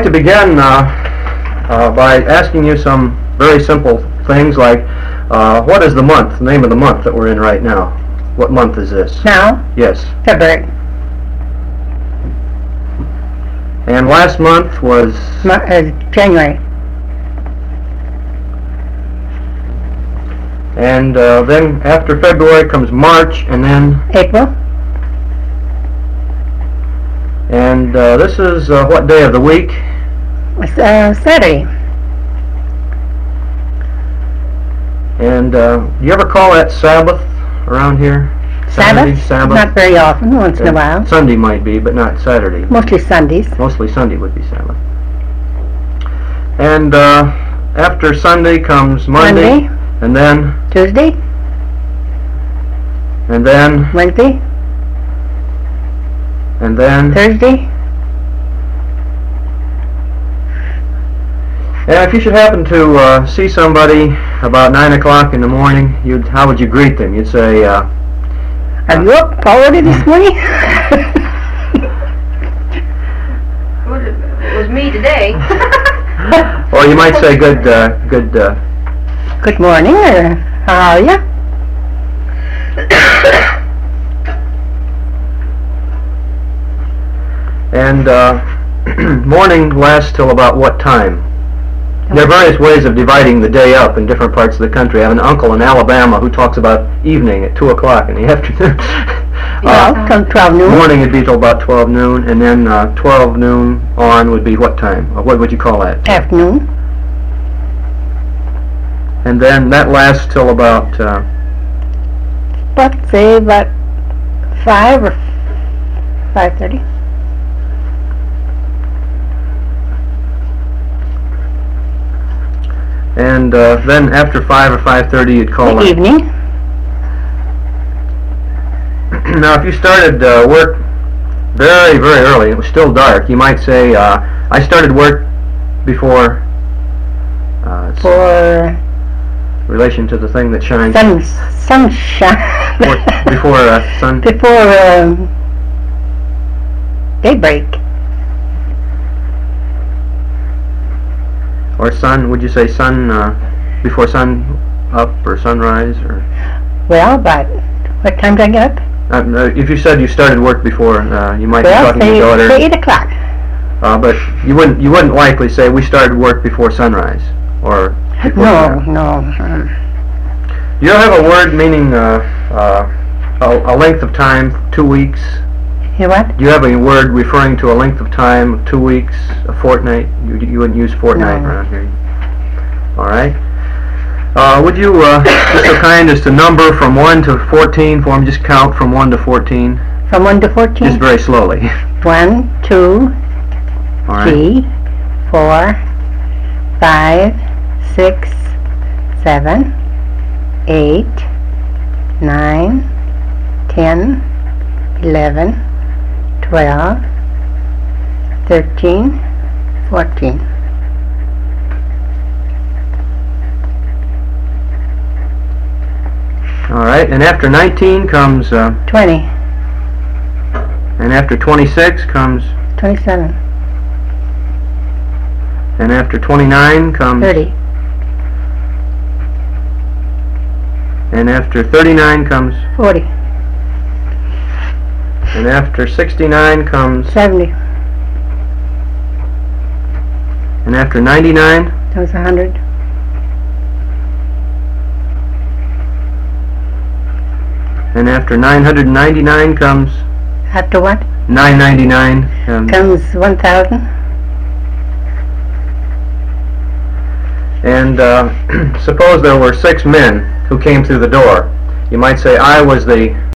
like to begin by asking you some very simple things like, what is the month, the name of the month that we're in right now? What month is this? Now? Yes. February. And last month was? January. And then after February comes March, and then? April. And this is what day of the week? It's Saturday. And do you ever call that Sabbath around here? Saturday, Sabbath? Not very often, once in a while. Sunday might be, but not Saturday. Mostly Sundays. Mostly Sunday would be Sabbath. And after Sunday comes Monday. And then? Tuesday. And then? Wednesday. And then? Thursday. And if you should happen to see somebody about 9 o'clock in the morning, how would you greet them? You'd say, are you up already this morning? It was me today. Or you might say good morning, or how are you? And morning lasts till about what time? There are various ways of dividing the day up in different parts of the country. I have an uncle in Alabama who talks about evening at 2 o'clock in the afternoon. Till 12 noon. Morning would be till about 12 noon, and then 12 noon on would be what time? What would you call that? Afternoon. And then that lasts till about? Let's say about 5 or 5:30. And then after 5 or 5:30 you'd call the it? Evening. Now if you started work very, very early, it was still dark, you might say, I started work before, For relation to the thing that shines. Sunshine. Before sun? Before daybreak. Or sun, would you say sun, before sun up or sunrise? Or? Well, but what time did I get up? If you said you started work before, you might be talking to your daughter. Say 8 o'clock. But you wouldn't likely say we started work before sunrise, or before sunrise. No. Do you have a word meaning a length of time, 2 weeks? You what? Do you have a word referring to a length of time of 2 weeks, a fortnight? You wouldn't use fortnight around here. All right. Would you be so kind as to number from 1 to 14 for me? Just count from 1 to 14. From 1 to 14? Just very slowly. 1, 2, All right. 3, 4, 5, 6, 7, 8, 9, 10, 11, 12, 13, 14. All right, and after 19 comes... 20. And after 26 comes... 27. And after 29 comes... 30. And after 39 comes... 40. And after 69 comes... 70. And after 99? Comes 100. And after 999 comes... After what? 999. Comes 1,000. And suppose there were 6 men who came through the door. You might say, I was the